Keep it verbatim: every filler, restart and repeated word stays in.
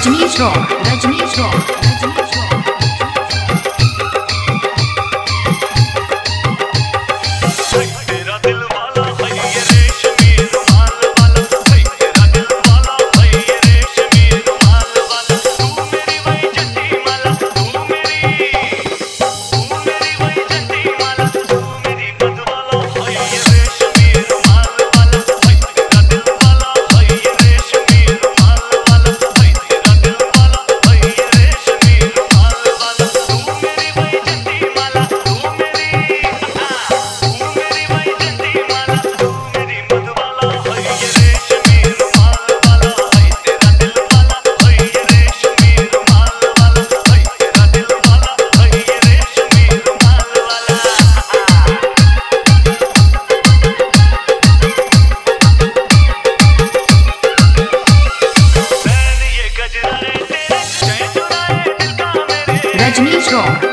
Rajneesh Rock, Rajneesh Rock, Rajneesh Rock. तेरा दिल वाला है ये रेशमी रुमाल वाला, तेरा दिल वाला है ये रेशमी रुमाल वाला। तू मेरी वही चंदी माला, तू मेरी तू मेरी वही चंदी माला, तू मेरी मत वाला है ये रेशमी रुमाल वाला। तेरा दिल वाला है ये रेशमी रुमाल वाला, तेरा दिल वाला है ये रेशमी रुमाल वाला। तू मेरी वही चंदी माला, तू मेरी Rajneesh Rock.